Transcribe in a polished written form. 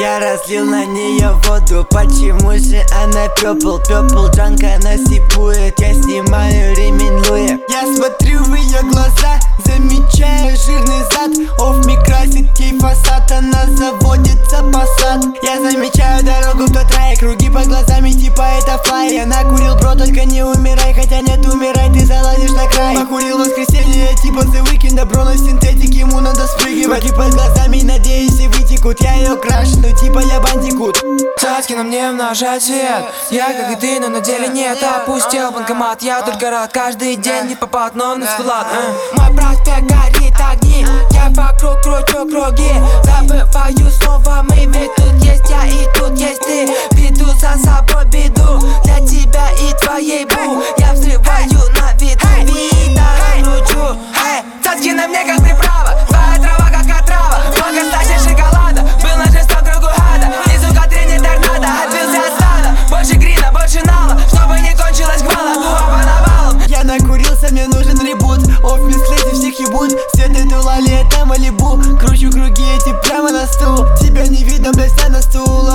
Я разлил на нее воду, почему же она пепл? Пепл джанка насипует, я снимаю ремень Луи. Я смотрю в ее глаза, замечаю жирный зад. Оф ми красит ей фасад, она заводится посад. Я замечаю дорогу в тот рай, круги под глазами типа это флай. Я накурил, бро, только не умирай, хотя нет, умирай, ты залазишь на край. Покурил в воскресенье, типа The Weeknd, добро на синтетик, ему надо спрыгивать. Круги под глазами, надеюсь, и вытекут. Я ее краш, ну типа я бандикут. Цацки на мне умножают свет. Я как и ты, но на деле нет. Опустил банкомат, я только рад. Каждый день не попад, но на склад. Мой проспект горит огни, я вокруг кручу круги. Забываю снова мы, ведь тут есть я и тут есть ты. Веду за собой беду для тебя и твоей бу. Я взрываю на виду, вида кручу. Цацки на мне как приправа, твоя трава как отрава. Много стачи шоколада, был на жестоком кругу ада. Внизу Катрин торнадо, отбился от стада. Больше грина, больше нала, чтобы не кончилась гвала. Губа по навалам. Я накурился, мне нужен ребут. Оф ми слэти всех ебут. Свет эту лали, это Малибу. Кручу круги эти прямо на стул. Тебя не видно, блядь, на стул.